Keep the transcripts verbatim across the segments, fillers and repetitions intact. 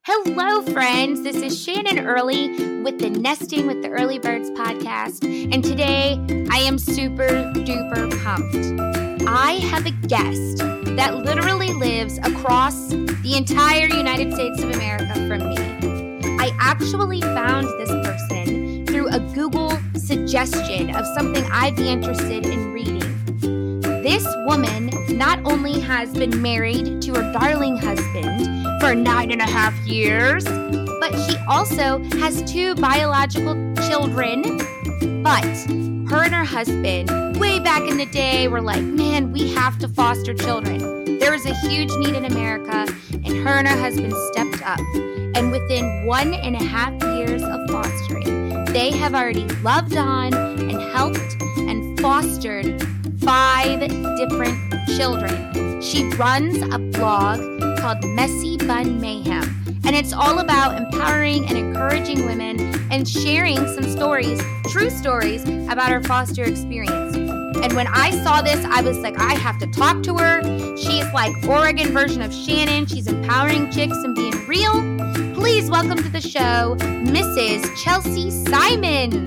Hello, friends. This is Shannon Early with the Nesting with the Early Birds podcast. And today I am super duper pumped. I have a guest that literally lives across the entire United States of America from me. I actually found this person through a Google suggestion of something I'd be interested in reading. This woman not only has been married to her darling husband for nine and a half years, but she also has two biological children. But her and her husband, way back in the day, were like, man, we have to foster children. There is a huge need in America, and her and her husband stepped up. And within one and a half years of fostering, they have already loved on and helped and fostered five different children. She runs a blog called Messy Bun Mayhem, and it's all about empowering and encouraging women and sharing some stories, true stories, about her foster experience. And when I saw this, I was like, I have to talk to her. She's like Oregon version of Shannon. She's empowering chicks and being real. Please welcome to the show, Missus Chelsea Simons.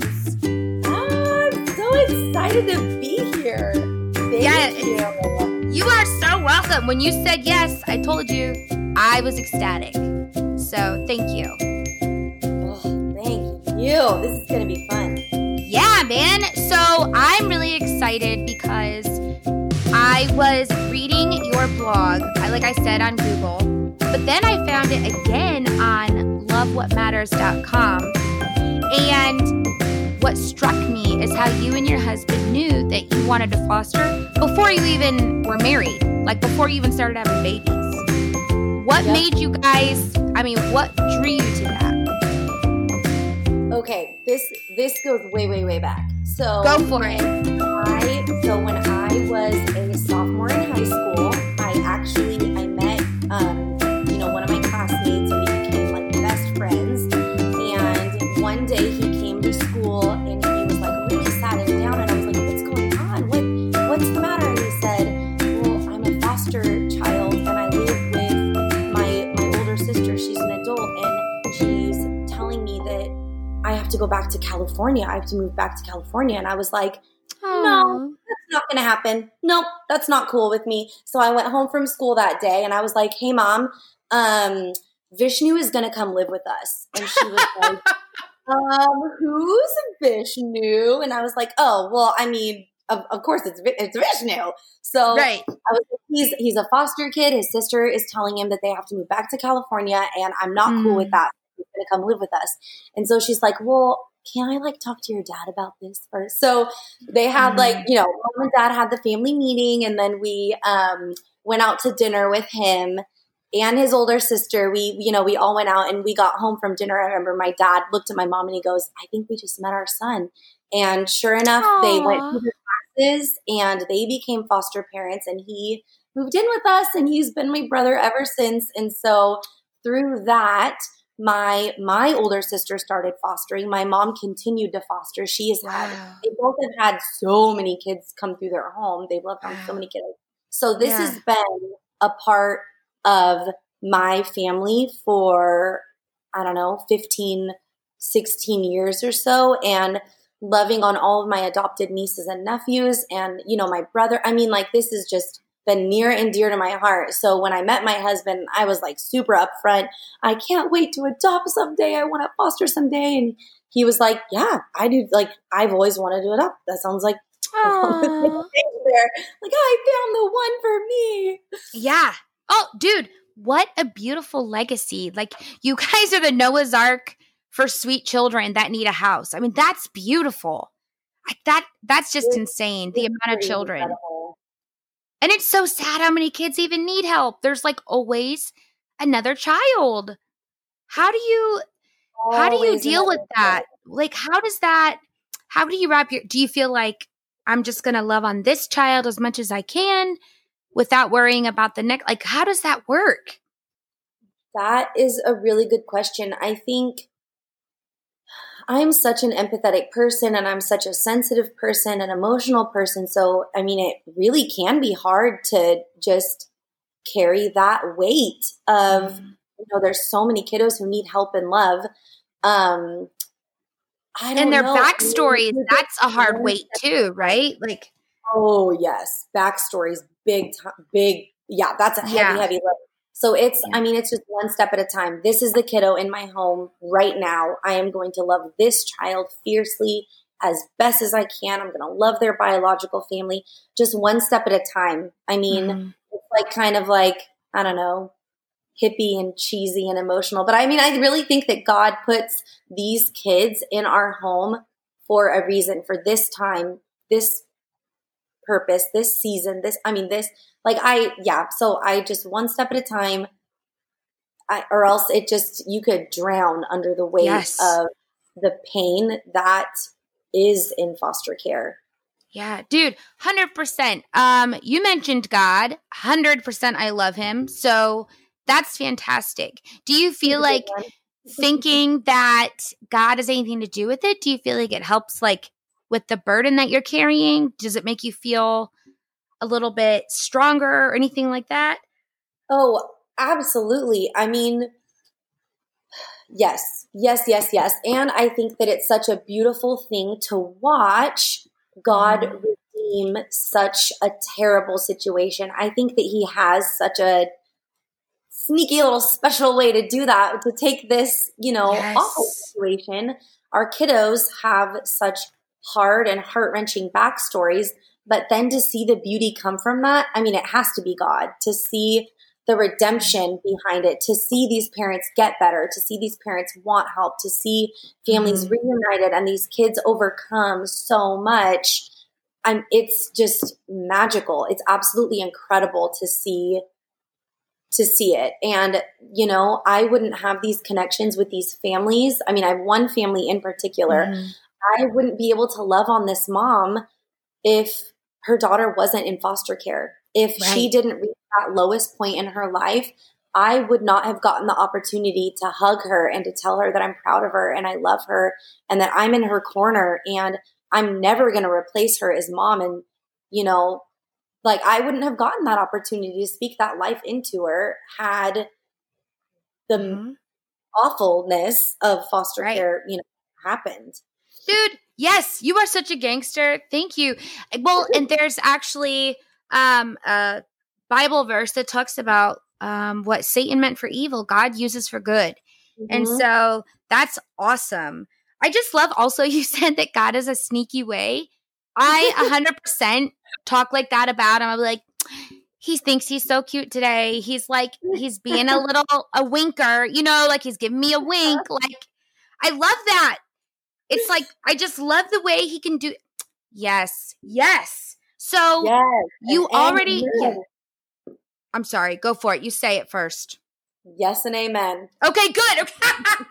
I'm so excited to be here. Thank yeah, you. You are so welcome. When you said yes, I told you I was ecstatic. So thank you. Oh, thank you. This is going to be fun. Yeah, man. So I'm really excited because I was reading your blog, I, like I said, on Google, but then I found it again on love what matters dot com. And what struck me is how you and your husband knew that you wanted to foster before you even were married, like before you even started having babies. What yep. made you guys, I mean, what drew you to that? Okay, this this goes way, way, way back. So Go for it. I, so when I was a sophomore in high school, I actually, I met, um, you know, one of my classmates, and we became like best friends. And one day he came to school and he was like really sad and down, and I was like, what's going on? What what's the matter? And he said, well, I'm a foster child and I live with my my older sister. She's an adult, and she's telling me that I have to go back to California. I have to move back to California. And I was like, Aww. no, that's not going to happen. Nope, that's not cool with me. So I went home from school that day and I was like, hey mom, um, Vishnu is going to come live with us. And she was like, Um, who's Vishnu? And I was like, oh, well, I mean, of, of course it's it's Vishnu. So right. I was like, he's he's a foster kid. His sister is telling him that they have to move back to California, and I'm not mm. cool with that. He's going to come live with us. And so she's like, well, can I like talk to your dad about this first? So they had mm. like, you know, mom and dad had the family meeting, and then we um went out to dinner with him and his older sister. We, you know, we all went out and we got home from dinner. I remember my dad looked at my mom and he goes, I think we just met our son. And sure enough, Aww. They went to the classes and they became foster parents, and he moved in with us, and he's been my brother ever since. And so through that, my, my older sister started fostering. My mom continued to foster. She has wow. had, they both have had so many kids come through their home. They've loved on wow. so many kids. So this yeah. has been a part of my family for, I don't know, fifteen, sixteen years or so, and loving on all of my adopted nieces and nephews and, you know, my brother. I mean, like, this has just been near and dear to my heart. So when I met my husband, I was like super upfront. I can't wait to adopt someday. I want to foster someday. And he was like, yeah, I do. Like, I've always wanted to adopt. That sounds like there. Like, I found the one for me. Yeah. Oh, dude, what a beautiful legacy. Like, you guys are the Noah's Ark for sweet children that need a house. I mean, that's beautiful. Like that, that's just it's, insane, the amount of children. Incredible. And it's so sad how many kids even need help. There's like always another child. How do you, always how do you deal with that? Child. Like, how does that, how do you wrap your, do you feel like I'm just going to love on this child as much as I can without worrying about the next? Like, how does that work? That is a really good question. I think I'm such an empathetic person, and I'm such a sensitive person, an emotional person. So, I mean, it really can be hard to just carry that weight of you know, there's so many kiddos who need help and love. Um, I don't and their know. backstories, that's a hard weight too, right? Like, oh yes, backstories, big time, big. Yeah, that's a heavy, Yeah. heavy load. So it's, Yeah. I mean, it's just one step at a time. This is the kiddo in my home right now. I am going to love this child fiercely as best as I can. I'm going to love their biological family, just one step at a time. I mean, Mhm. it's like kind of like, I don't know, hippie and cheesy and emotional. But I mean, I really think that God puts these kids in our home for a reason, for this time, this purpose, this season, this, I mean, this, like I, yeah. So I just one step at a time, I, or else it just, you could drown under the weight Yes. of the pain that is in foster care. Yeah, dude, one hundred percent. Um, you mentioned God, one hundred percent I love him. So that's fantastic. Do you feel like thinking that God has anything to do with it? Do you feel like it helps like with the burden that you're carrying? Does it make you feel a little bit stronger or anything like that? Oh, absolutely. I mean, yes, yes, yes, yes. And I think that it's such a beautiful thing to watch God Mhm. redeem such a terrible situation. I think that he has such a sneaky little special way to do that, to take this, you know, Yes. awful situation. Our kiddos have such hard and heart-wrenching backstories, but then to see the beauty come from that, I mean, it has to be God. To see the redemption behind it, to see these parents get better, to see these parents want help, to see families Mhm. reunited and these kids overcome so much. I'm, it's just magical. It's absolutely incredible to see to see it. And, you know, I wouldn't have these connections with these families. I mean, I have one family in particular. Mhm. I wouldn't be able to love on this mom if her daughter wasn't in foster care. If she Right. didn't reach that lowest point in her life, I would not have gotten the opportunity to hug her and to tell her that I'm proud of her and I love her and that I'm in her corner and I'm never going to replace her as mom. And, you know, like I wouldn't have gotten that opportunity to speak that life into her had the Mhm. awfulness of foster Right. care, you know, happened. Dude, yes, you are such a gangster. Thank you. Well, and there's actually um, a Bible verse that talks about um, what Satan meant for evil, God uses for good. And Mhm. so that's awesome. I just love also you said that God is a sneaky way. I one hundred percent talk like that about him. I'm like, he thinks he's so cute today. He's like, he's being a little, a winker, you know, like he's giving me a wink. Like, I love that. It's like, I just love the way he can do. Yes. Yes. So Yes. you and already, yeah. amen. I'm sorry. Go for it. You say it first. Yes and amen. Okay, good. Okay.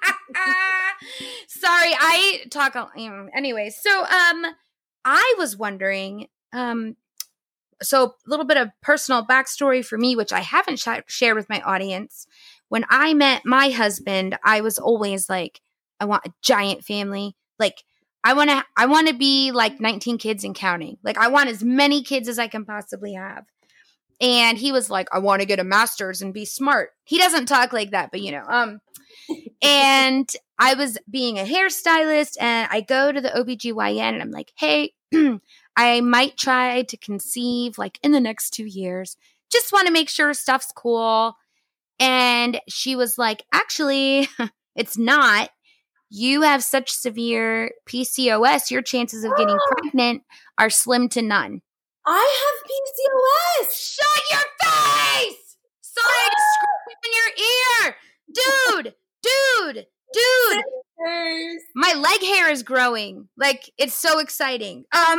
Sorry, I talk. Anyways, so um, I was wondering, um, so a little bit of personal backstory for me, which I haven't sh- shared with my audience. When I met my husband, I was always like, I want a giant family. Like, I want to, I want to be like nineteen kids and counting. Like, I want as many kids as I can possibly have. And he was like, I want to get a master's and be smart. He doesn't talk like that, but you know, um, and I was being a hairstylist and I go to the O B G Y N and I'm like, hey, I might try to conceive like in the next two years. Just want to make sure stuff's cool. And she was like, actually, it's not. You have such severe P C O S, your chances of getting pregnant are slim to none. I have P C O S. Shut your face! Sorry to scream in your ear. Dude, dude, dude. Sisters. My leg hair is growing. Like, it's so exciting. Um,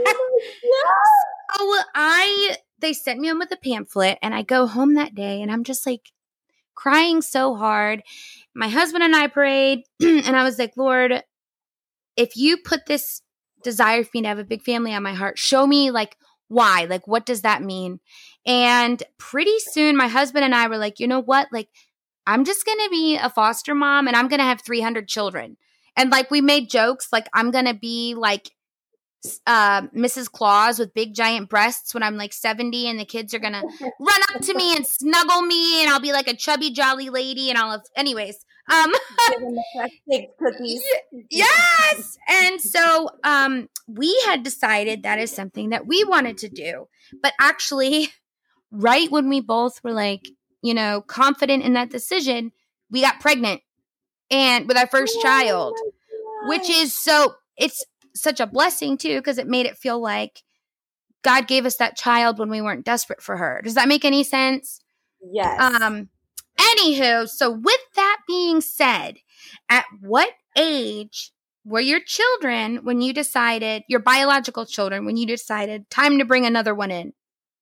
so I, they sent me home with a pamphlet and I go home that day and I'm just like crying so hard. My husband and I prayed and I was like, Lord, if you put this desire for me to have a big family on my heart, show me like why, like, what does that mean? And pretty soon my husband and I were like, you know what? Like, I'm just going to be a foster mom and I'm going to have three hundred children. And like, we made jokes, like, I'm going to be like uh, Missus Claus with big giant breasts when I'm like seventy and the kids are going to run up to me and snuggle me and I'll be like a chubby jolly lady and I'll have, anyways. Um, cookies. Yes. And so um, we had decided that is something that we wanted to do. But actually, right when we both were like, you know, confident in that decision, we got pregnant and with our first oh child, which is so, it's such a blessing too, because it made it feel like God gave us that child when we weren't desperate for her. Does that make any sense? Yes. Um, anywho, so with that being said, at what age were your children when you decided, your biological children, when you decided time to bring another one in?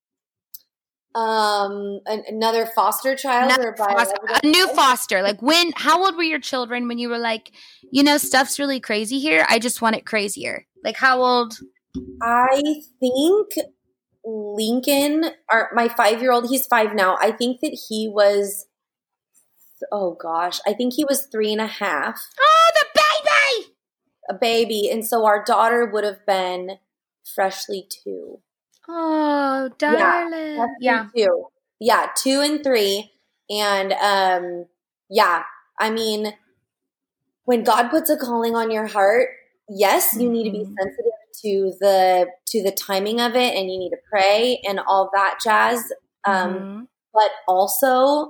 Um, an, another foster child another or biological foster, a new foster. Like when, how old were your children when you were like, you know, stuff's really crazy here. I just want it crazier. Like how old? I think Lincoln, our, my five-year-old, he's five now. I think that he was, oh gosh, I think he was three and a half. Oh, the baby! A baby. And so our daughter would have been freshly two. Oh, darling. Yeah. Yeah. Two. Yeah, two and three. And um, yeah, I mean, when God puts a calling on your heart, yes, you need to be sensitive to the to the timing of it and you need to pray and all that jazz. Um, mm-hmm. But also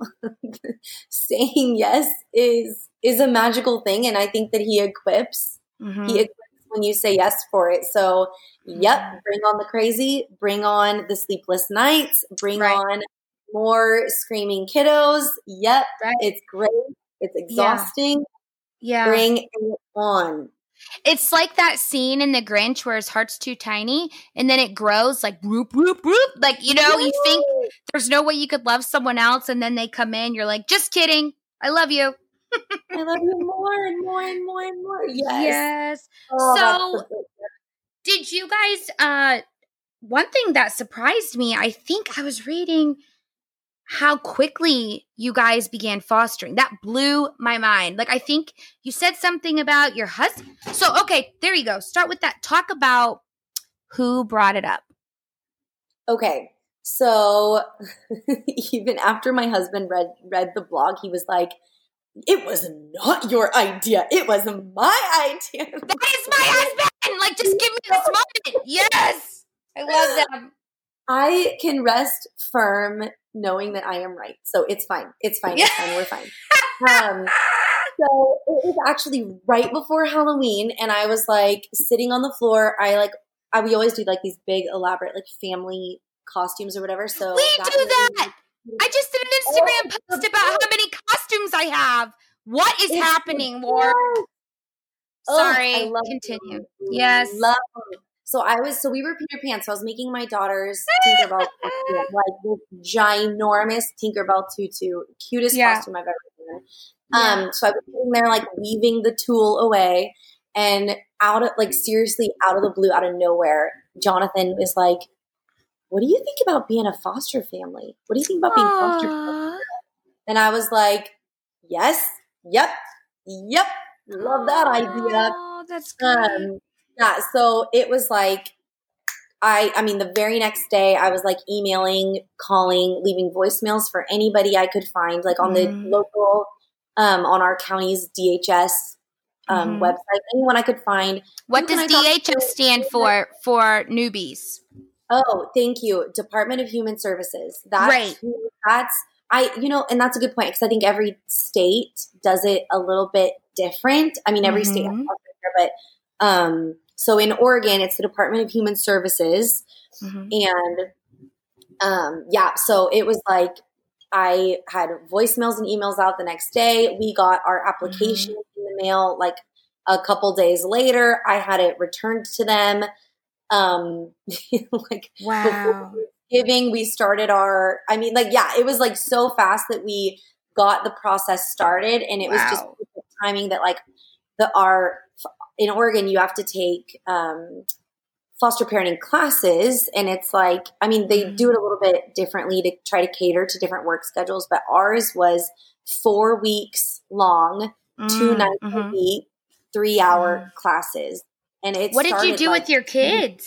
saying yes is is a magical thing. And I think that he equips. Mm-hmm. He equips when you say yes for it. So, yep, bring on the crazy, bring on the sleepless nights, bring right. on more screaming kiddos. Yep, right. It's great. It's exhausting. Yeah. yeah. Bring it on. It's like that scene in The Grinch where his heart's too tiny and then it grows like whoop, whoop, whoop. Like, you know, Yay. You think there's no way you could love someone else and then they come in. You're like, just kidding. I love you. I love you more and more and more and more. Yes. Yes. Oh, so did you guys, uh, one thing that surprised me, I think I was reading how quickly you guys began fostering. That blew my mind. Like, I think you said something about your husband. So, okay, there you go. Start with that. Talk about who brought it up. Okay. So even after my husband read, read the blog, he was like, it was not your idea. It was my idea. That is my husband. Like, just give me this moment. Yes. I love them. I can rest firm knowing that I am right. So it's fine. It's fine. It's fine. We're fine. Um, so it was actually right before Halloween. And I was like sitting on the floor. I like, I, we always do like these big elaborate like family costumes or whatever. So we that do that. Was, I just did an Instagram oh, post about how many costumes I have. What is happening, War? Sorry. Oh, Continue. Them. Yes. Love them. So I was, so we were Peter Pan. So I was making my daughter's Tinkerbell tutu, like this ginormous Tinkerbell tutu, cutest yeah. costume I've ever seen. Um, yeah. So I was sitting there like weaving the tulle away, and out of like seriously out of the blue, out of nowhere, Jonathan is like, "What do you think about being a foster family? What do you think about being Aww. foster family?" And I was like, "Yes, yep, yep, love that idea." Oh, that's good. Um, Yeah, so it was like, I I mean, the very next day, I was like emailing, calling, leaving voicemails for anybody I could find, like on mm-hmm. the local, um, on our county's D H S um, mm-hmm. website, anyone I could find. What does D H S stand for, for newbies? Oh, thank you. Department of Human Services. That's, right. That's, I, you know, and that's a good point because I think every state does it a little bit different. I mean, every mm-hmm. state has it, but, um, so in Oregon, it's the Department of Human Services. Mm-hmm. And um, yeah, so it was like I had voicemails and emails out the next day. We got our application mm-hmm. in the mail like a couple days later. I had it returned to them. Um, like wow. before Thanksgiving, we started our, I mean, like, yeah, it was like so fast that we got the process started. And it wow. was just timing that like the, our, in Oregon, you have to take um, foster parenting classes. And it's like, I mean, they do it a little bit differently to try to cater to different work schedules. But ours was four weeks long, mm, two nights mm-hmm. a week, three hour mm. classes. And it What did you do like, with your kids?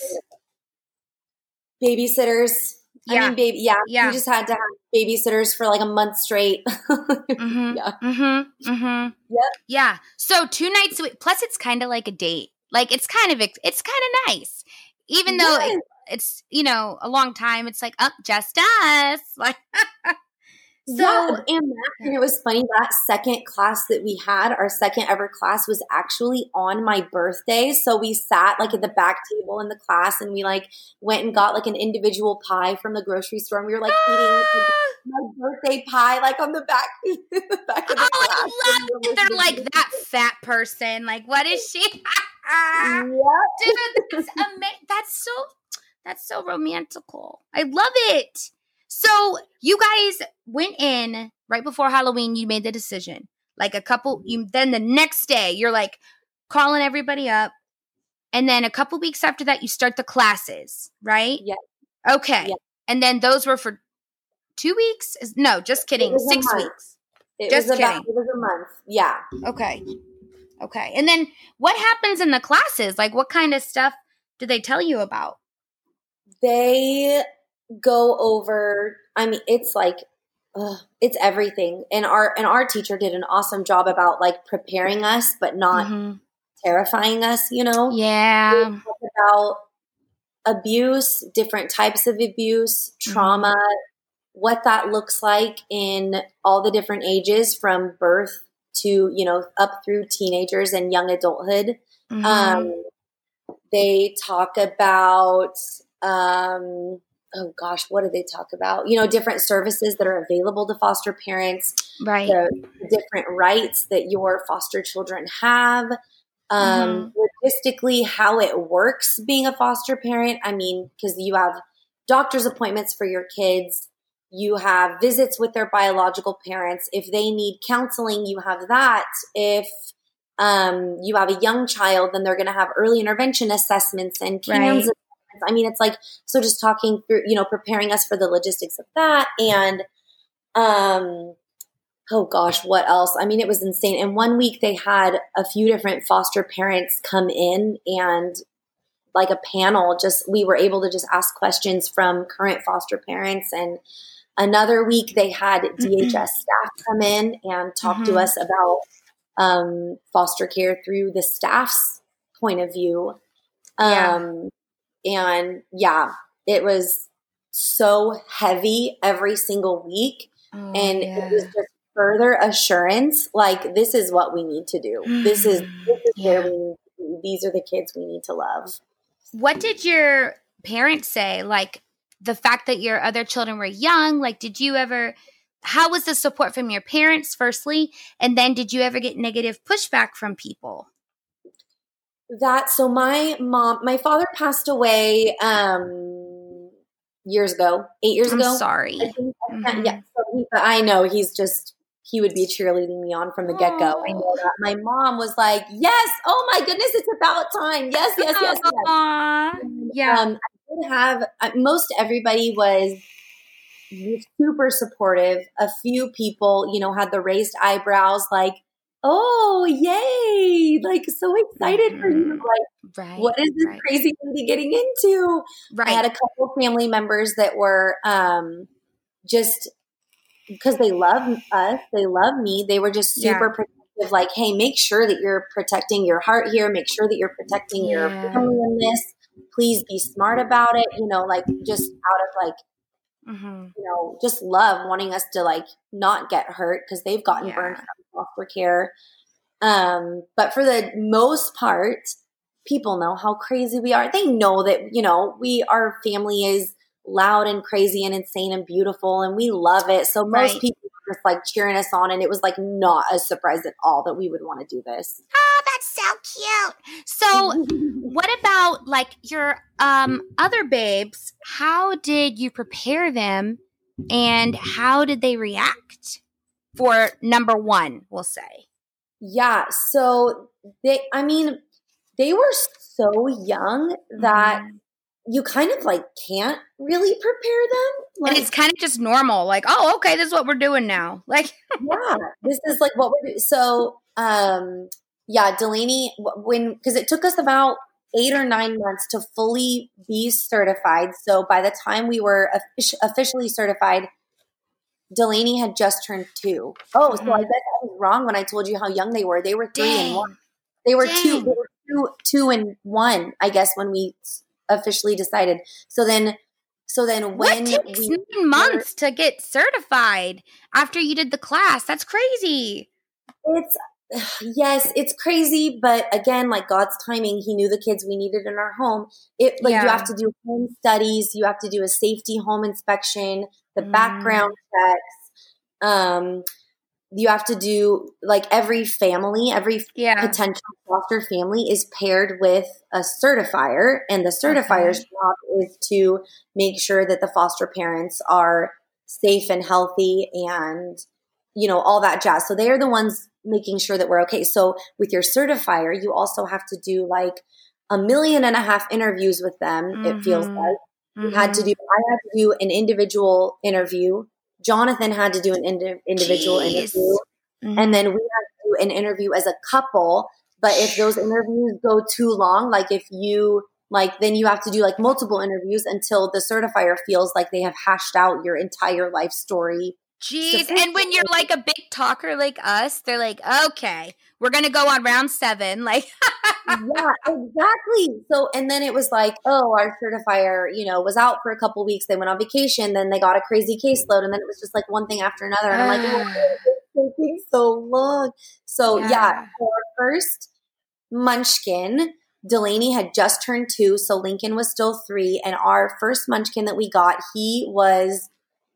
Babysitters. Yeah. I mean, baby, yeah, yeah. We just had to have babysitters for like a month straight. mm-hmm. Yeah. Mm-hmm. Mm-hmm. Yep. Yeah. So two nights a week. Plus, it's kind of like a date. Like it's kind of it's kind of nice, even though Yes. it, it's you know a long time. It's like up oh, just us. Like so, yeah, and, that, and it was funny that second class that we had, our second ever class, was actually on my birthday. So we sat like at the back table in the class, and we like went and got like an individual pie from the grocery store, and we were like eating like, my birthday pie like on the back, the back of the oh, class. I love it. They're like that fat person. Like, what is she? Yeah. Dude, that's ama- That's so that's so romantical. I love it. So you guys went in right before Halloween. You made the decision. Like a couple. You then the next day you're like calling everybody up, and then a couple weeks after that you start the classes, right? Yeah. Okay. Yeah. And then those were for two weeks. No, just kidding. Six weeks. It just was kidding. About, it was a month. Yeah. Okay. Okay. And then what happens in the classes? Like what kind of stuff do they tell you about? They go over, I mean, it's like, ugh, it's everything. And our, and our teacher did an awesome job about like preparing us, but not mm-hmm. terrifying us, you know? Yeah. We talk about abuse, different types of abuse, trauma, mm-hmm. what that looks like in all the different ages from birth to, you know, up through teenagers and young adulthood. Mm-hmm. Um, they talk about, um, oh gosh, what do they talk about? You know, different services that are available to foster parents, right? The, the different rights that your foster children have, um, mm-hmm. logistically, how it works being a foster parent. I mean, because you have doctor's appointments for your kids, you have visits with their biological parents. If they need counseling, you have that. If um, you have a young child, then they're going to have early intervention assessments and C A M S. Right. I mean, it's like, so just talking through, you know, preparing us for the logistics of that. And, um, oh gosh, what else? I mean, it was insane. And one week they had a few different foster parents come in and like a panel, just, we were able to just ask questions from current foster parents. And another week they had D H S staff come in and talk mm-hmm. to us about, um, foster care through the staff's point of view. Yeah. Um, And yeah, it was so heavy every single week. Oh, and yeah. It was just further assurance, like, this is what we need to do. Mm. This is, this is yeah. where we need to be. These are the kids we need to love. What did your parents say? Like the fact that your other children were young, like, did you ever, how was the support from your parents firstly? And then did you ever get negative pushback from people? That, so my mom, my father passed away um, years ago, eight years I'm ago. Sorry. I think, mm-hmm. Yeah, so he, I know he's just, he would be cheerleading me on from the get go. I know that. My mom was like, yes, oh my goodness, it's about time. Yes, yes, yes, yes. And, yeah. Um, I did have, uh, most everybody was super supportive. A few people, you know, had the raised eyebrows, like, oh, yay. Like, so excited mm-hmm. for you. Like, right, what is this right. crazy lady getting into? Right. I had a couple family members that were um, just, because they love us, they love me, they were just super yeah. protective. Like, hey, make sure that you're protecting your heart here. Make sure that you're protecting yeah. your family in this. Please be smart about it. You know, like, just out of, like, Mm-hmm. you know, just love, wanting us to like not get hurt because they've gotten yeah. burned from foster care. Um, but for the most part, people know how crazy we are. They know that, you know, we, our family is loud and crazy and insane and beautiful and we love it. So most right. people were just like cheering us on, and it was like not a surprise at all that we would want to do this. Oh, that's so cute. So what about like your um, other babes? How did you prepare them and how did they react for number one, we'll say? Yeah. So they, I mean, they were so young that mm-hmm. you kind of like can't really prepare them. Like, and it's kind of just normal. Like, oh, okay, this is what we're doing now. Like, yeah, this is like what we're doing. So, um, yeah, Delaney, when, because it took us about eight or nine months to fully be certified. So by the time we were offic- officially certified, Delaney had just turned two. Oh, mm-hmm. So I guess I was wrong when I told you how young they were. They were three Dang. and one. They were Dang. two. They were two, two and one. I guess when we officially decided. So then, so then when what takes we nine months were, to get certified after you did the class? That's crazy. It's yes, it's crazy, but again, like God's timing, He knew the kids we needed in our home. It like yeah. you have to do home studies, you have to do a safety home inspection, the mm. background checks. Um, you have to do like every family, every yeah. potential foster family is paired with a certifier, and the certifier's okay. job is to make sure that the foster parents are safe and healthy and, you know, all that jazz. So they are the ones making sure that we're okay. So with your certifier, you also have to do like a million and a half interviews with them. Mm-hmm. It feels like mm-hmm. you had to do, I had to do an individual interview. Jonathan had to do an indi- individual Jeez. interview. Mm-hmm. And then we had to do an interview as a couple. But if those interviews go too long, like if you like, then you have to do like multiple interviews until the certifier feels like they have hashed out your entire life story. Jeez. And when you're like a big talker like us, they're like, okay, we're going to go on round seven. Like, yeah, exactly. So, and then it was like, oh, our certifier, you know, was out for a couple weeks. They went on vacation. Then they got a crazy caseload. And then it was just like one thing after another. And I'm like, why is it taking so long? So yeah, yeah for our first munchkin, Delaney had just turned two. So Lincoln was still three. And our first munchkin that we got, he was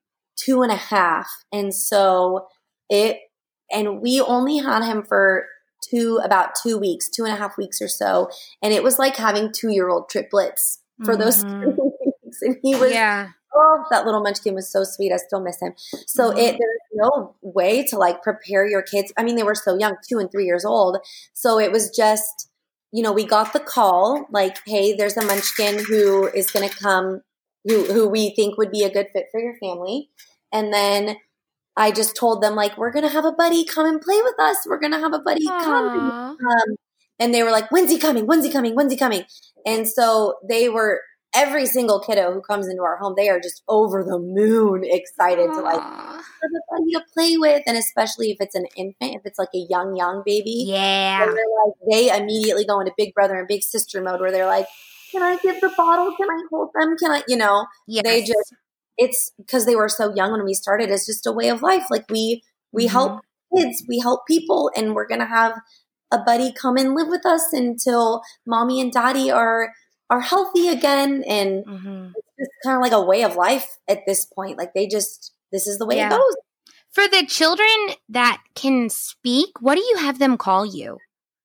two and a half. And so it, and we only had him for two, about two weeks, two and a half weeks or so. And it was like having two-year-old triplets for mm-hmm. those three weeks. And he was, yeah. oh, that little munchkin was so sweet. I still miss him. So mm-hmm. it, there's no way to like prepare your kids. I mean, they were so young, two and three years old. So it was just, you know, we got the call like, hey, there's a munchkin who is going to come, who, who we think would be a good fit for your family. And then I just told them, like, we're going to have a buddy come and play with us. We're going to have a buddy Aww. come. Um, and they were like, when's he coming? When's he coming? When's he coming? And so they were, every single kiddo who comes into our home, they are just over the moon excited Aww. to, like, have a buddy to play with. And especially if it's an infant, if it's like a young, young baby. Yeah. They're like, they immediately go into big brother and big sister mode where they're like, can I give the bottle? Can I hold them? Can I, you know, yes. they just. It's because they were so young when we started. It's just a way of life. Like we, we mm-hmm. help kids, we help people, and we're going to have a buddy come and live with us until mommy and daddy are, are healthy again. And mm-hmm. it's just kind of like a way of life at this point. Like they just, this is the way yeah. it goes. For the children that can speak, what do you have them call you?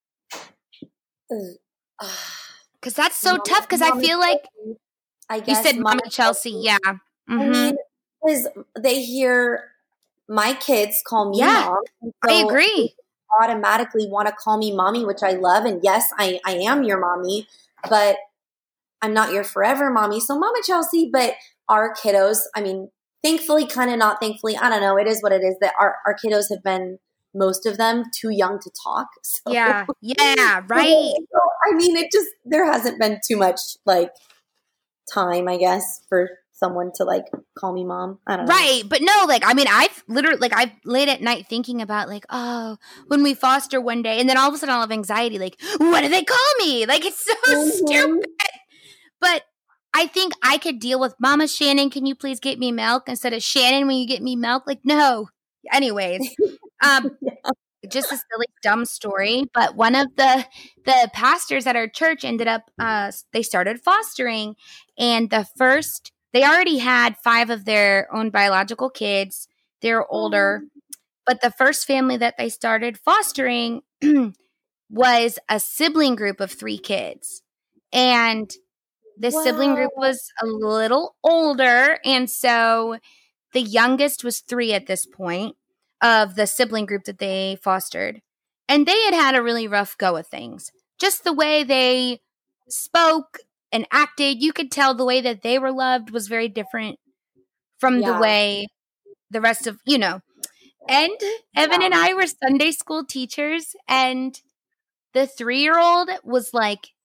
Because that's so Mama, tough. Because I feel like I guess you said Mama Chelsea. Chelsea. Yeah. Mm-hmm. I mean, because they hear my kids call me yeah, mom. So I agree. They automatically want to call me mommy, which I love. And yes, I, I am your mommy, but I'm not your forever mommy. So Mama Chelsea, but our kiddos, I mean, thankfully, kind of not thankfully, I don't know. It is what it is that our, our kiddos have been, most of them, too young to talk. So. Yeah. Yeah. Right. So, I mean, it just, there hasn't been too much like time, I guess, for someone to like call me mom. I don't know. Right. But no, like, I mean, I've literally, like, I've laid at night thinking about like, oh, when we foster one day, and then all of a sudden I'll have anxiety. Like, what do they call me? Like, it's so mm-hmm. stupid. But I think I could deal with Mama Shannon, can you please get me milk? Instead of Shannon, when you get me milk? Like, no. Anyways, um, yeah. just a silly, dumb story. But one of the, the pastors at our church ended up, uh, they started fostering. And the first, they already had five of their own biological kids. They're older. Oh. But the first family that they started fostering was a sibling group of three kids. And the wow. sibling group was a little older. And so the youngest was three at this point of the sibling group that they fostered. And they had had a really rough go of things. Just the way they spoke and acted, you could tell the way that they were loved was very different from yeah. the way the rest of, you know. And Evan yeah. and I were Sunday school teachers, and the three-year-old was like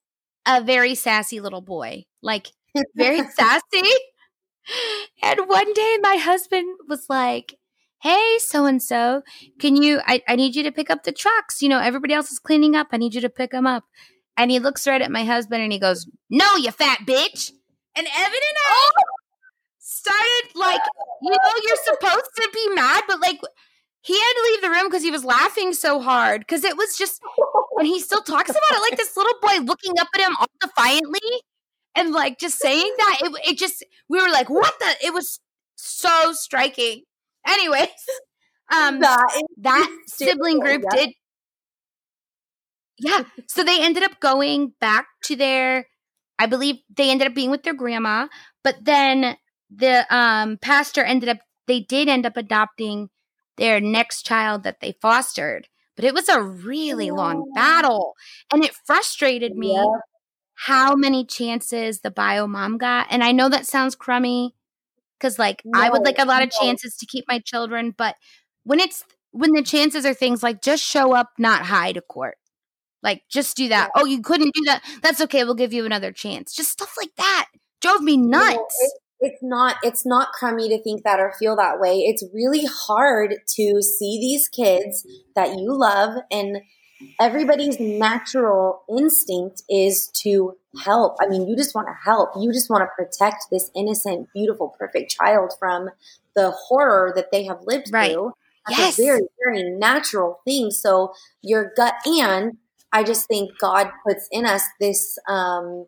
a very sassy little boy, like very sassy. And one day my husband was like, hey, so-and-so, can you, I, I need you to pick up the trucks. You know, everybody else is cleaning up. I need you to pick them up. And he looks right at my husband and he goes, no, you fat bitch. And Evan and I started like, you know, you're supposed to be mad, but like he had to leave the room because he was laughing so hard. Because it was just, and he still talks about it like this little boy looking up at him all defiantly and like just saying that. It, it just, we were like, what the, it was so striking. Anyways, um, that, that sibling group yeah. did. Yeah. So they ended up going back to their, I believe they ended up being with their grandma, but then the um, pastor ended up, they did end up adopting their next child that they fostered, but it was a really yeah. long battle. And it frustrated me yeah. how many chances the bio mom got. And I know that sounds crummy because like no, I would like a lot of no. chances to keep my children, but when it's, when the chances are things like just show up, not high to court. Like, just do that. Yeah. Oh, you couldn't do that. That's okay. We'll give you another chance. Just stuff like that drove me nuts. No, it, it's not. It's not crummy to think that or feel that way. It's really hard to see these kids that you love, and everybody's natural instinct is to help. I mean, you just want to help. You just want to protect this innocent, beautiful, perfect child from the horror that they have lived right. through. That's yes. a very, very natural thing. So your gut and I just think God puts in us this, um,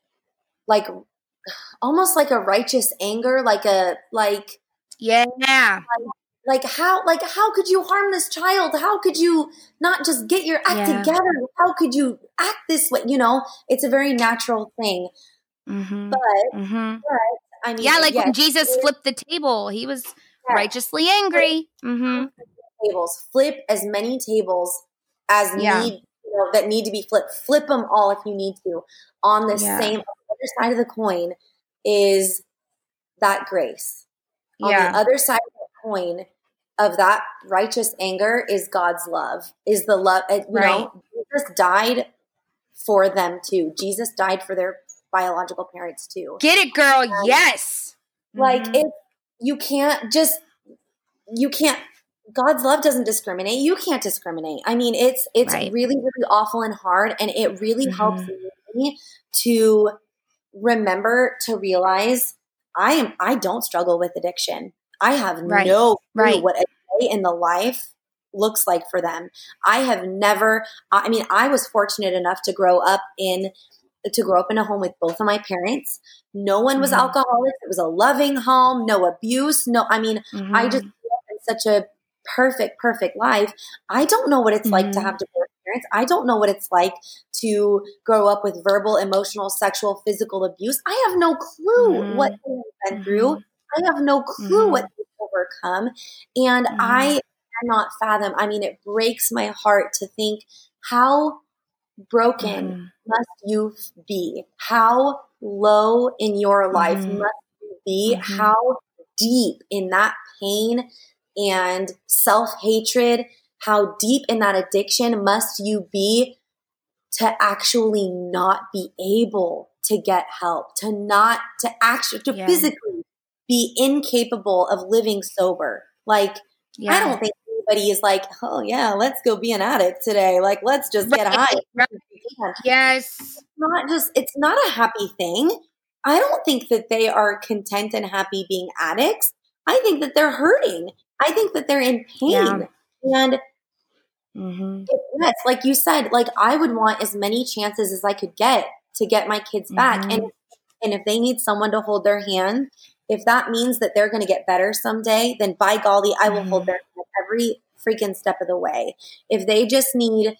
like, almost like a righteous anger, like a, like, yeah, like, like how, like, how could you harm this child? How could you not just get your act yeah. together? How could you act this way? You know, it's a very natural thing. Mm-hmm. But, mm-hmm. but, I mean, yeah, like yes, when Jesus it, flipped the table, he was yeah. righteously angry. Mm-hmm. Tables, flip as many tables as yeah. need. You know, that need to be flipped. Flip them all if you need to. On the yeah. same other side of the coin is that grace. On yeah. the other side of the coin of that righteous anger is God's love. Is the love, you right. know, Jesus died for them too. Jesus died for their biological parents too. Get it, girl. And yes. Like mm-hmm. if you can't just, you can't, God's love doesn't discriminate. You can't discriminate. I mean, it's it's right. really, really awful and hard, and it really mm-hmm. helps me to remember to realize I am I don't struggle with addiction. I have right. no clue right. what a day in the life looks like for them. I have never. I mean, I was fortunate enough to grow up in to grow up in a home with both of my parents. No one was mm-hmm. alcoholic. It was a loving home. No abuse. No, I mean, mm-hmm. I just grew up in such a perfect, perfect life. I don't know what it's mm-hmm. like to have divorced parents. I don't know what it's like to grow up with verbal, emotional, sexual, physical abuse. I have no clue mm-hmm. what they've been mm-hmm. through. I have no clue mm-hmm. what they've overcome. And mm-hmm. I cannot fathom. I mean, it breaks my heart to think how broken mm-hmm. must you be? How low in your life mm-hmm. must you be? Mm-hmm. How deep in that pain and self-hatred, how deep in that addiction must you be to actually not be able to get help, to not, to actually, to yeah. physically be incapable of living sober. Like, yeah. I don't think anybody is like, oh yeah, let's go be an addict today. Like, let's just get right. high. Right. Yes. It's not just, it's not a happy thing. I don't think that they are content and happy being addicts. I think that they're hurting. I think that they're in pain. Yeah. And mm-hmm. yes, like you said, like I would want as many chances as I could get to get my kids back. Mm-hmm. And, and if they need someone to hold their hand, if that means that they're going to get better someday, then by golly, I will mm-hmm. hold their hand every freaking step of the way. If they just need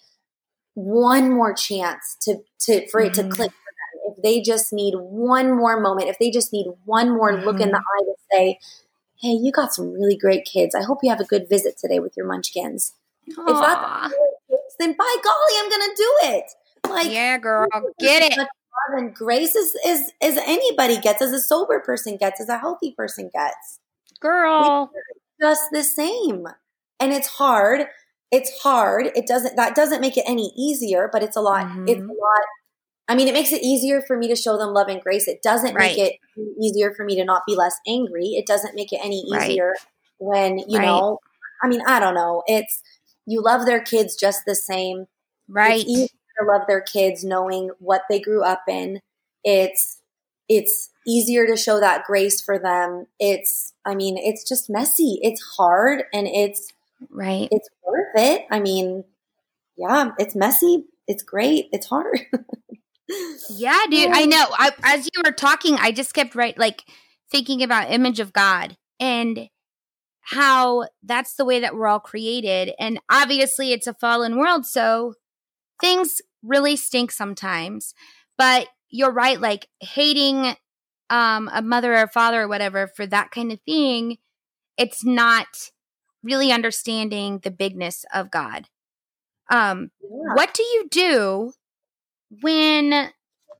one more chance to, to for mm-hmm. it to click for them, if they just need one more moment, if they just need one more mm-hmm. look in the eye to say, hey, you got some really great kids. I hope you have a good visit today with your munchkins. Aww. If that's then by golly, I'm going to do it. Like, yeah, girl, get it. Love and grace is, is, as anybody gets, as a sober person gets, as a healthy person gets. Girl. It's just the same. And it's hard. It's hard. It doesn't, that doesn't make it any easier, but it's a lot, mm-hmm. it's a lot I mean, it makes it easier for me to show them love and grace. It doesn't Right. make it easier for me to not be less angry. It doesn't make it any easier Right. when, you Right. know, I mean, I don't know. It's, you love their kids just the same. Right. It's easier to love their kids knowing what they grew up in. It's, it's easier to show that grace for them. It's, I mean, it's just messy. It's hard and it's, Right. it's worth it. I mean, yeah, it's messy. It's great. It's hard. Yeah, dude. I know. I, as you were talking, I just kept right, like thinking about image of God and how that's the way that we're all created. And obviously it's a fallen world. So things really stink sometimes, but you're right. Like hating um, a mother or father or whatever for that kind of thing. It's not really understanding the bigness of God. Um, Yeah. What do you do when,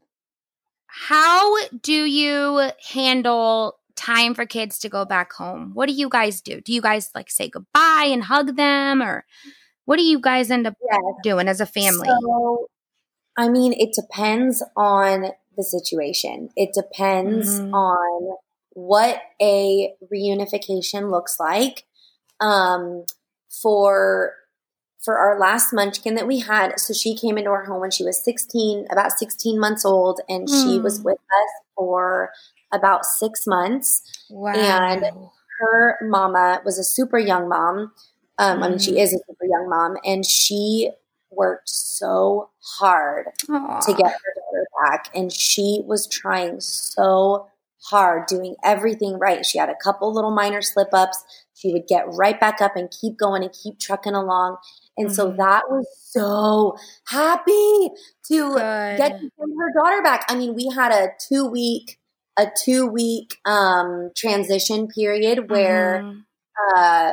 how do you handle time for kids to go back home? What do you guys do? Do you guys like say goodbye and hug them, or what do you guys end up Yes. doing as a family? So, I mean, it depends on the situation. It depends Mhm. on what a reunification looks like. Um, for for our last munchkin that we had, so she came into our home when she was sixteen, about sixteen months old, and she was Mm. with us for about six months. Wow. And her mama was a super young mom. Um, I mean, she Mhm. is a super young mom, and she worked so hard Aw. to get her daughter back. And she was trying so hard, doing everything right. She had a couple little minor slip ups. She would get right back up and keep going and keep trucking along. And so Mhm. that was so happy to Good. get to send her daughter back. I mean, we had a two week, a two week um, transition period where, Mhm. uh,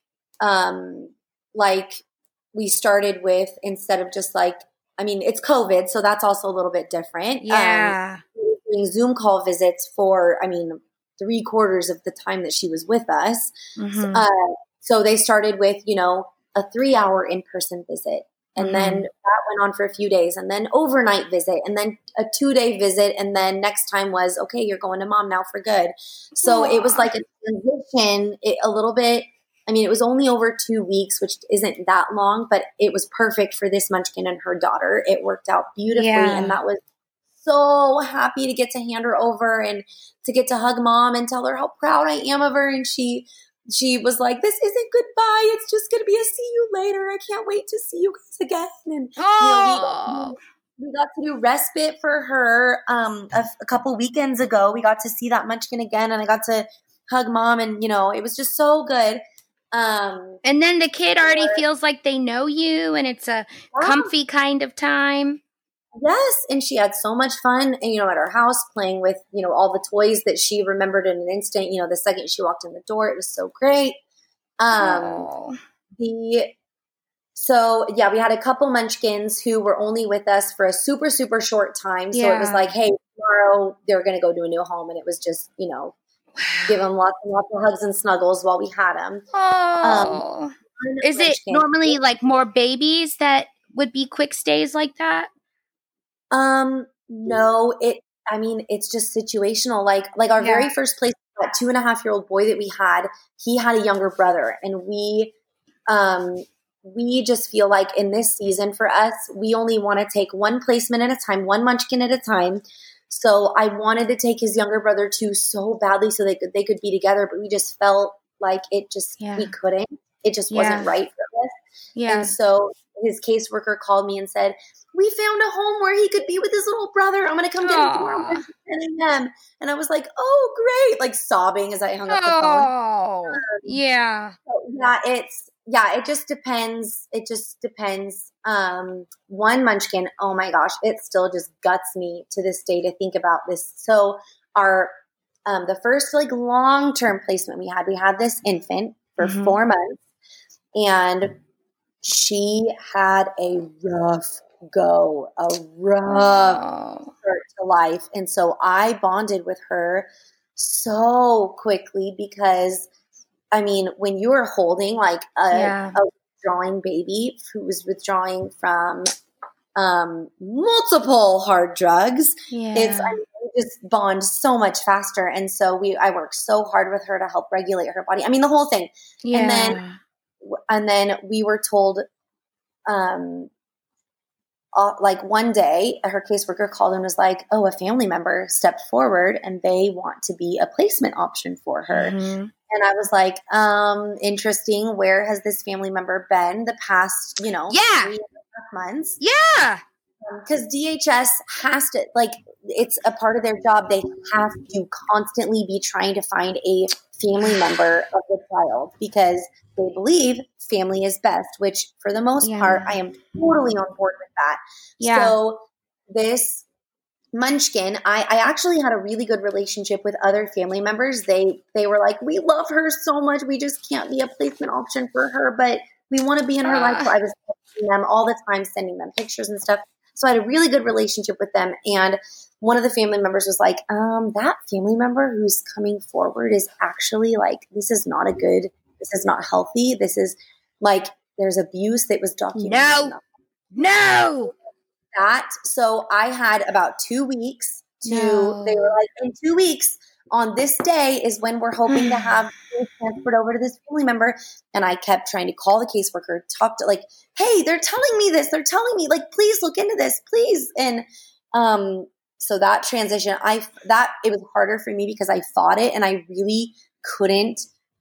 um, like we started with, instead of just like, I mean, it's COVID, so that's also a little bit different. Yeah. Um, we were doing Zoom call visits for, I mean, three quarters of the time that she was with us. Mhm. Uh, so they started with, you know, a three hour in-person visit. And Mhm. then that went on for a few days, and then overnight visit, and then a two day visit. And then next time was, okay, you're going to mom now for good. So it was Aw. like a transition, it, a little bit. I mean, it was only over two weeks, which isn't that long, but it was perfect for this munchkin and her daughter. It worked out beautifully. Yeah. And that was so happy to get to hand her over and to get to hug mom and tell her how proud I am of her. And she, she was like, this isn't goodbye. It's just going to be a see you later. I can't wait to see you guys again. And, you Oh. know, we, we got to do respite for her um, a, a couple weekends ago. We got to see that munchkin again, and I got to hug mom, and, you know, it was just so good. Um, And then the kid already or- feels like they know you, and it's a Yeah. comfy kind of time. Yes, and she had so much fun, and, you know, at her house playing with, you know, all the toys that she remembered in an instant. You know, the second she walked in the door, it was so great. Um, Oh. the so yeah, we had a couple munchkins who were only with us for a super super short time. So it was Yeah. like, hey, tomorrow they're going to go to a new home, and it was just, you know, give them lots and lots of hugs and snuggles while we had them. Oh. Is it munchkin. normally like more babies that would be quick stays like that? Um, no, it, I mean, it's just situational. Like, like our Yeah. very first place, that two and a half year old boy that we had, he had a younger brother, and we, um, we just feel like in this season for us, we only want to take one placement at a time, one munchkin at a time. So I wanted to take his younger brother too so badly so they could, they could be together, but we just felt like it just, Yeah. we couldn't, it just Yeah. wasn't right for us. Yeah. And so his caseworker called me and said, we found a home where he could be with his little brother. I'm going to come get him tomorrow Aw. at ten a.m. And I was like, oh, great. Like sobbing as I hung up the phone. Oh. Yeah. So, yeah, it's, yeah, it just depends. It just depends. Um, one munchkin, oh my gosh, it still just guts me to this day to think about this. So our, um, the first like long-term placement we had, we had this infant for Mhm. four months, and she had a rough go, a rough Oh. start to life. And so I bonded with her so quickly because, I mean, when you are holding like a, Yeah. a withdrawing baby who was withdrawing from um, multiple hard drugs. Yeah. It's I mean, we just bond so much faster, and so we I work so hard with her to help regulate her body. I mean, the whole thing. Yeah. And then and then we were told, um, uh, like one day, her caseworker called and was like, "Oh, a family member stepped forward, and they want to be a placement option for her." Mm-hmm. And I was like, um, interesting. Where has this family member been the past, you know, Yeah. three and a half months? Yeah. Because D H S has to, like, it's a part of their job. They have to constantly be trying to find a family member of the child because they believe family is best, which for the most Yeah. part, I am totally on board with that. Yeah. So this Munchkin, I, I actually had a really good relationship with other family members. They they were like, we love her so much. We just can't be a placement option for her, but we want to be in her Uh. life. So I was texting them all the time, sending them pictures and stuff. So I had a really good relationship with them. And one of the family members was like, um, that family member who's coming forward is actually like, this is not a good, this is not healthy. This is like, there's abuse that was documented. No. No. That. So I had about two weeks to, No. they were like, in two weeks on this day is when we're hoping to have you transferred over to this family member. And I kept trying to call the caseworker, talk to like, hey, they're telling me this. They're telling me like, please look into this, please. And, um, so that transition, I, that it was harder for me because I thought it and I really couldn't,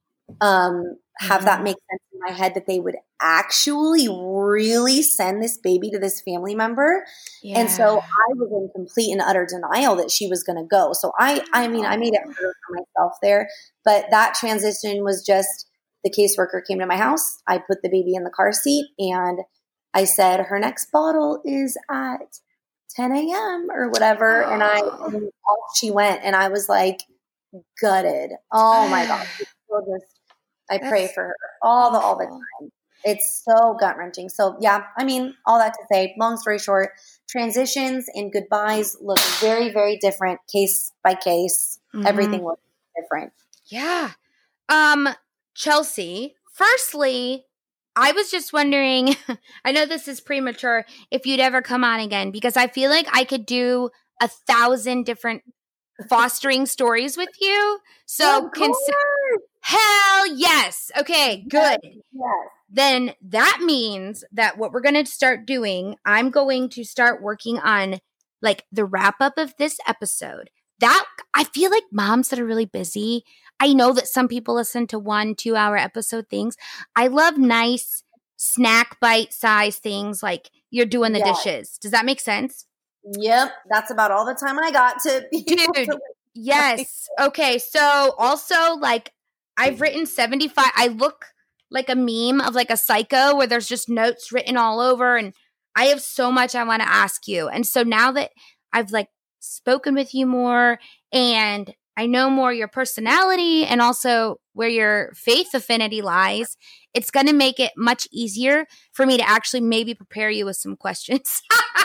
um, have Mhm. that make sense in my head that they would actually really send this baby to this family member. Yeah. And so I was in complete and utter denial that she was going to go. So I, I mean, I made it harder for myself there, but that transition was just the caseworker came to my house. I put the baby in the car seat and I said, her next bottle is at ten a.m. or whatever. And I, and off she went and I was like gutted. Oh my God. Just, I pray That's for her all the, all the awful. time. It's so gut wrenching. So yeah, I mean, all that to say, long story short, transitions and goodbyes look very, very different case by case. Mhm. Everything looks different. Yeah. Um, Chelsea, firstly, I was just wondering, I know this is premature, if you'd ever come on again, because I feel like I could do a thousand different fostering stories with you. So Of consider, course. hell yes. Okay, good. Yes. Then that means that what we're going to start doing, I'm going to start working on like the wrap up of this episode. That I feel like moms that are really busy, I know that some people listen to one, two hour episode things. I love nice snack bite size things like you're doing the Yes. dishes. Does that make sense? Yep. That's about all the time I got to be able Dude, to- yes. Okay. So also like I've written seventy-five. I look like a meme of like a psycho where there's just notes written all over. And I have so much I want to ask you. And so now that I've like spoken with you more and I know more your personality and also where your faith affinity lies, it's going to make it much easier for me to actually maybe prepare you with some questions.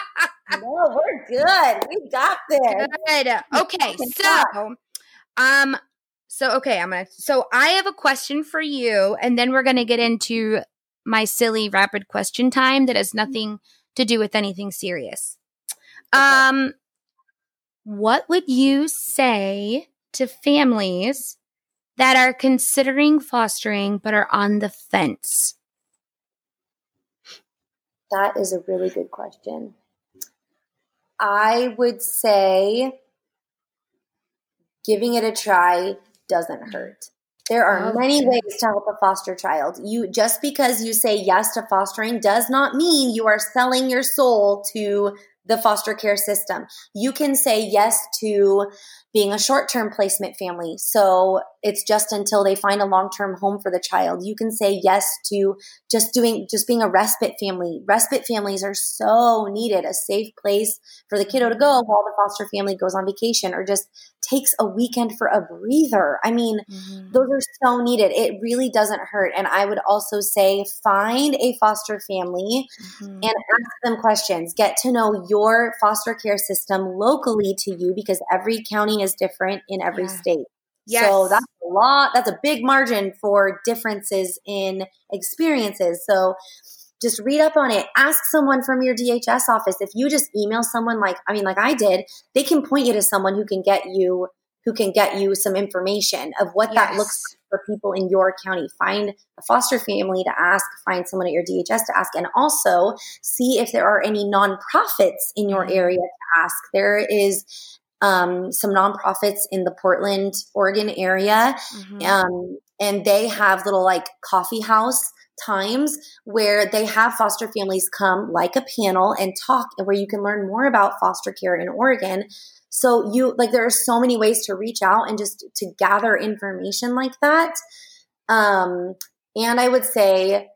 No, we're good. We got this. Good. Okay. So, um, so, okay, I'm going to, so I have a question for you and then we're going to get into my silly rapid question time that has nothing to do with anything serious. Okay. Um, what would you say to families that are considering fostering but are on the fence? That is a really good question. I would say giving it a try doesn't hurt. There are Okay. many ways to help a foster child. You just because you say yes to fostering does not mean you are selling your soul to the foster care system. You can say yes to being a short-term placement family. So it's just until they find a long-term home for the child. You can say yes to just doing, just being a respite family. Respite families are so needed, a safe place for the kiddo to go while the foster family goes on vacation or just takes a weekend for a breather. I mean, Mhm. those are so needed. It really doesn't hurt. And I would also say find a foster family Mhm. and ask them questions. Get to know your foster care system locally to you because every county is different in every Yeah. state. Yes. So that's a lot. That's a big margin for differences in experiences. So just read up on it. Ask someone from your D H S office. If you just email someone like, I mean, like I did, they can point you to someone who can get you, who can get you some information of what yes. that looks like for people in your county. Find a foster family to ask, find someone at your D H S to ask, and also see if there are any nonprofits in your area to ask. There is um, some nonprofits in the Portland, Oregon area, mm-hmm. um, and they have little like coffee house times where they have foster families come like a panel and talk, and where you can learn more about foster care in Oregon. So you like, there are so many ways to reach out and just to gather information like that. Um, and I would say,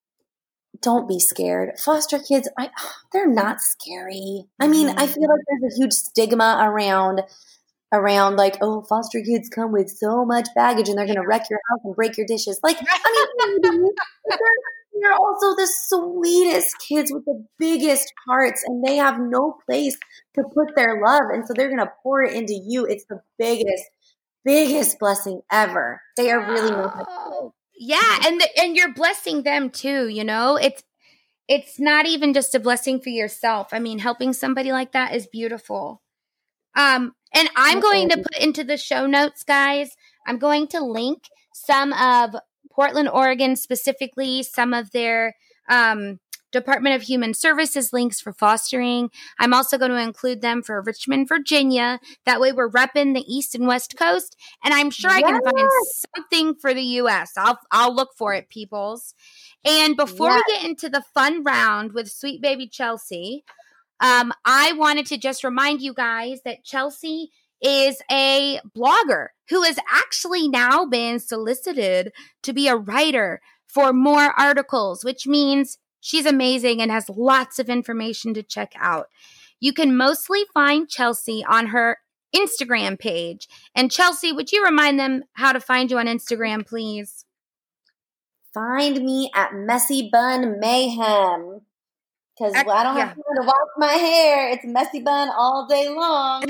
don't be scared. Foster kids, I, they're not scary. I mean, I feel like there's a huge stigma around, around like, oh, foster kids come with so much baggage and they're going to wreck your house and break your dishes. Like, I mean, they're, they're also the sweetest kids with the biggest hearts, and they have no place to put their love. And so they're going to pour it into you. It's the biggest, biggest blessing ever. They are really oh, yeah. And, the, and you're blessing them too. You know, it's, it's not even just a blessing for yourself. I mean, helping somebody like that is beautiful. Um, and I'm going to put into the show notes, guys, I'm going to link some of Portland, Oregon, specifically some of their um, Department of Human Services links for fostering. I'm also going to include them for Richmond, Virginia. That way we're repping the East and West Coast. And I'm sure yes. I can find something for the U S. I'll, I'll look for it, peoples. And before yes. we get into the fun round with sweet baby Chelsea, um, I wanted to just remind you guys that Chelsea is a blogger who has actually now been solicited to be a writer for more articles, which means she's amazing and has lots of information to check out. You can mostly find Chelsea on her Instagram page. And Chelsea, would you remind them how to find you on Instagram, please? Find me at Messy Bun Mayhem. Because well, I don't have yeah. time to wash my hair. It's Messy Bun all day long.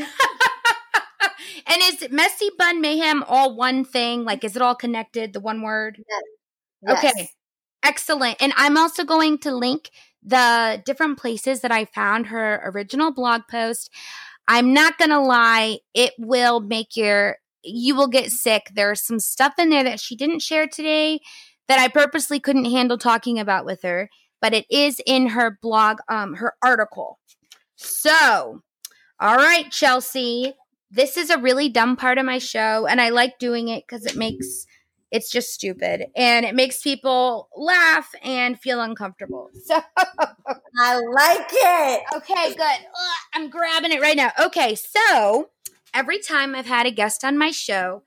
And is Messy Bun Mayhem all one thing? Like, is it all connected, the one word? Yes. Yes. Okay. Excellent. And I'm also going to link the different places that I found her original blog post. I'm not going to lie. It will make your, you will get sick. There's some stuff in there that she didn't share today that I purposely couldn't handle talking about with her, but it is in her blog, um, her article. So, all right, Chelsea, this is a really dumb part of my show, and I like doing it because it makes, it's just stupid, and it makes people laugh and feel uncomfortable. So, I like it. Okay, good. Ugh, I'm grabbing it right now. Okay, so every time I've had a guest on my show,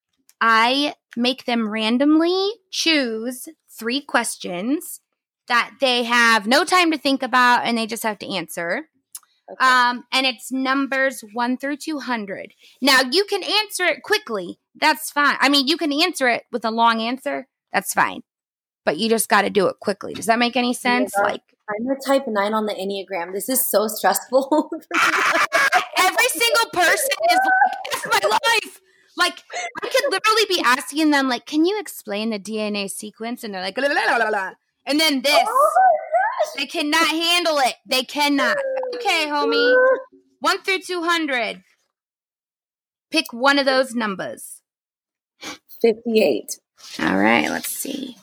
I make them randomly choose three questions that they have no time to think about, and they just have to answer. Okay. Um, and it's numbers one through two hundred. Now, you can answer it quickly. That's fine. I mean, you can answer it with a long answer. That's fine. But you just got to do it quickly. Does that make any sense? Yeah, like, I'm a type nine on the Enneagram. This is so stressful. Every single person is like, it's my life. Like, I could literally be asking them, like, can you explain the D N A sequence? And they're like, la, la, la, la, la. And then this. Oh they cannot handle it. They cannot. Okay, homie. One through two hundred. Pick one of those numbers. fifty-eight. All right, let's see.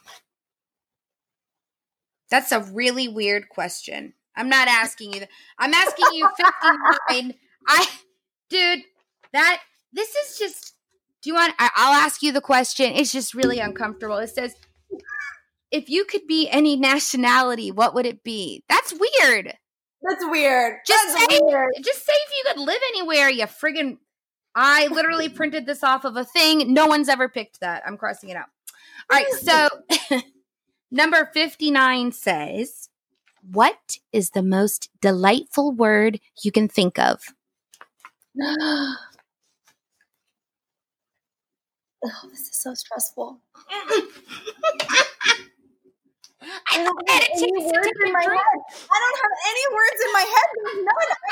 That's a really weird question. I'm not asking you. That. I'm asking you fifty-nine. I, dude, that, this is just, do you want, I, I'll ask you the question. It's just really uncomfortable. It says, if you could be any nationality, what would it be? That's weird. That's weird. Just That's say, weird. Just say if you could live anywhere, you friggin'. I literally printed this off of a thing. No one's ever picked that. I'm crossing it out. All right, so number fifty-nine says, what is the most delightful word you can think of? Oh, this is so stressful. I don't have any words in my head. I don't have any words in my head. There's none. I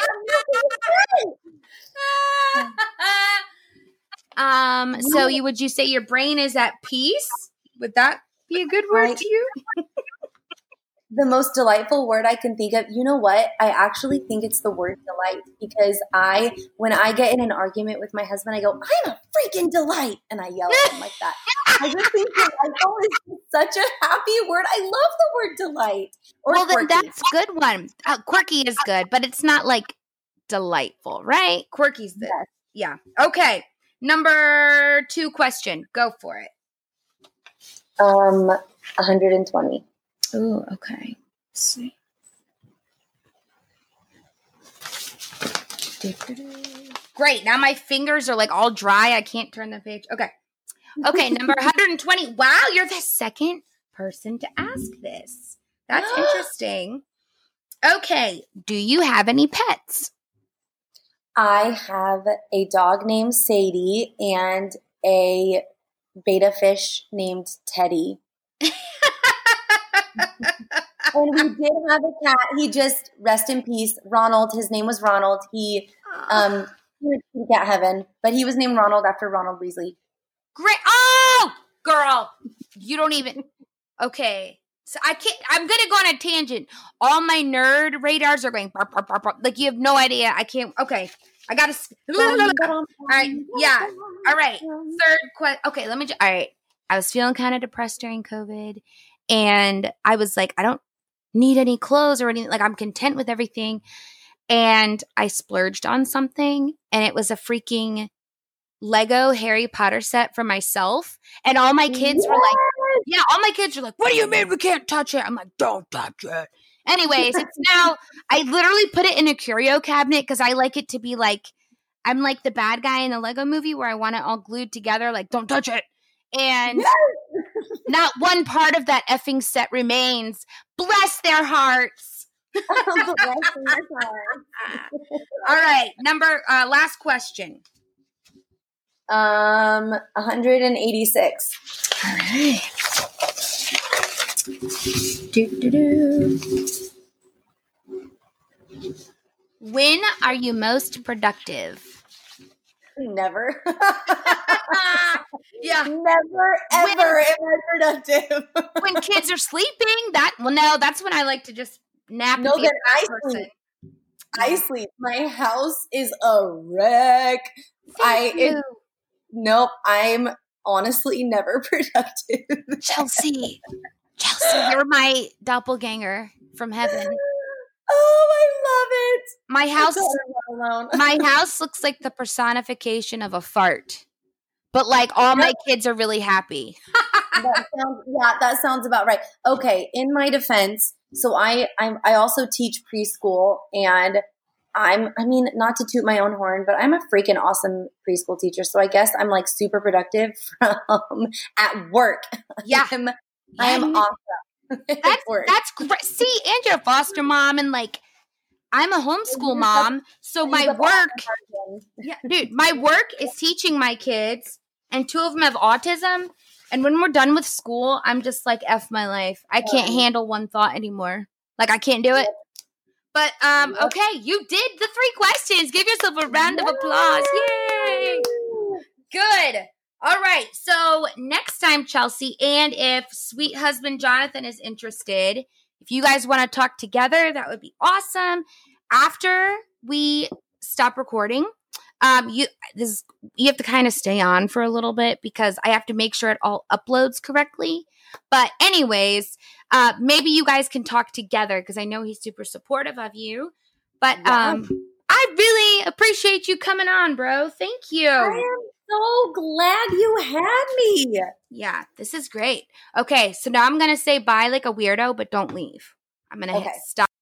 have nothing to say. um. So, you would you say your brain is at peace? Would that be a good word I, to you? the most delightful word I can think of. You know what? I actually think it's the word delight because I, when I get in an argument with my husband, I go, I'm a freaking delight. And I yell at him like that. I just think delightful is such a happy word. I love the word delight. Or well, quirky. then that's a good one. Uh, quirky is good, but it's not like delightful, right? Quirky's the, Yes. yeah. Okay. Number two question. Go for it. Um, one hundred twenty. Oh, okay. Let's see. Great. Now my fingers are like all dry. I can't turn the page. Okay. Okay. Number one hundred twenty. Wow. You're the second person to ask this. That's interesting. Okay. Do you have any pets? I have a dog named Sadie and a beta fish named Teddy. And we did have a cat. He just, rest in peace, Ronald. His name was Ronald. He, um, he went to cat heaven, but he was named Ronald after Ronald Weasley. Great. Oh, girl, you don't even. Okay. So I can't, I'm going to go on a tangent. All my nerd radars are going, bark, bark, bark, bark. Like you have no idea. I can't. Okay. I got to. All right. Yeah. All right. Third question. Okay. Let me, just, all right. I was feeling kind of depressed during COVID and I was like, I don't need any clothes or anything. Like I'm content with everything. And I splurged on something and it was a freaking Lego Harry Potter set for myself. And all my kids Yes. were like, yeah, all my kids are like, what do you mean we can't touch it? I'm like, don't touch it. Anyways, it's now, I literally put it in a curio cabinet because I like it to be like, I'm like the bad guy in the Lego movie where I want it all glued together, like, don't touch it. And Yes. not one part of that effing set remains. Bless their hearts. Bless your heart. All right. Number, uh, last question. Um, one hundred eighty-six. All right. Do, do, do. When are you most productive? Never. Yeah. Never, ever am I productive. When kids are sleeping, that, well, no, that's when I like to just nap. No, and be a then I fat person. sleep. I sleep. My house is a wreck. Thank I you. it, nope. I'm honestly never productive. Chelsea. Chelsea, you're my doppelganger from heaven. Oh, I love it. My house, I'm so alone. my house looks like the personification of a fart, but like all my kids are really happy. That sounds, yeah, that sounds about right. Okay, in my defense, so I I'm, I also teach preschool, and I'm I mean not to toot my own horn, but I'm a freaking awesome preschool teacher. So I guess I'm like super productive from at work. Yeah, I am, I am yeah. awesome. That's that's great. See, and you're a foster mom, and like I'm a homeschool mom, so my work, yeah, dude, my work is teaching my kids, and two of them have autism. And when we're done with school, I'm just like, F my life. I can't handle one thought anymore. Like, I can't do it. But, um, okay, you did the three questions. Give yourself a round of applause. Yay! Good. All right. So, next time, Chelsea, and if sweet husband Jonathan is interested, if you guys want to talk together, that would be awesome. After we stop recording, Um, you this you have to kind of stay on for a little bit because I have to make sure it all uploads correctly. But anyways, uh, maybe you guys can talk together because I know he's super supportive of you. But Yeah. um, I really appreciate you coming on, bro. Thank you. I am so glad you had me. Yeah, this is great. Okay, so now I'm gonna say bye like a weirdo, but don't leave. I'm gonna Okay. hit stop.